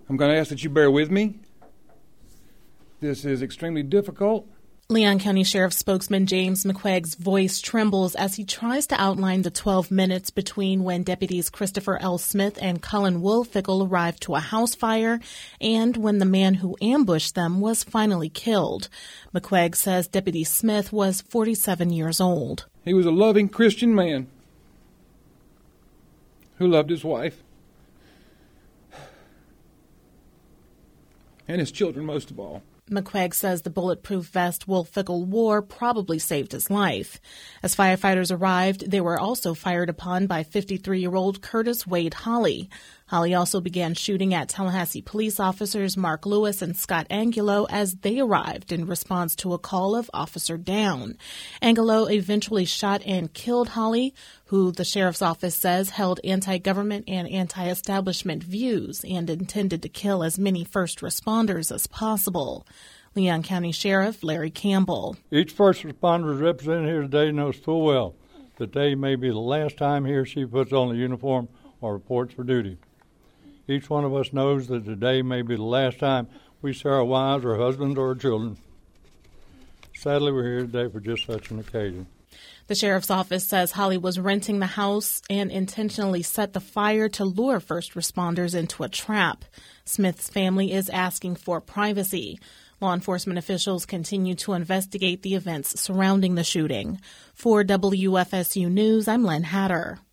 I'm going to ask that you bear with me. This is extremely difficult. Leon County Sheriff spokesman James McQuaig's voice trembles as he tries to outline the 12 minutes between when deputies Christopher L. Smith and Cullen Woolfickle arrived to a house fire and when the man who ambushed them was finally killed. McQuaig says Deputy Smith was 47 years old. He was a loving Christian man who loved his wife and his children most of all. McQuaig says the bulletproof vest Woolfickle wore probably saved his life. As firefighters arrived, they were also fired upon by 53-year-old Curtis Wade Holley. Holley also began shooting at Tallahassee police officers Mark Lewis and Scott Angulo as they arrived in response to a call of officer down. Angulo eventually shot and killed Holley, who the sheriff's office says held anti-government and anti-establishment views and intended to kill as many first responders as possible. Leon County Sheriff Larry Campbell. Each first responder represented here today knows full well that today may be the last time he or she puts on a uniform or reports for duty. Each one of us knows that today may be the last time we see our wives, our husbands, or our children. Sadly, we're here today for just such an occasion. The sheriff's office says Holley was renting the house and intentionally set the fire to lure first responders into a trap. Smith's family is asking for privacy. Law enforcement officials continue to investigate the events surrounding the shooting. For WFSU News, I'm Len Hatter.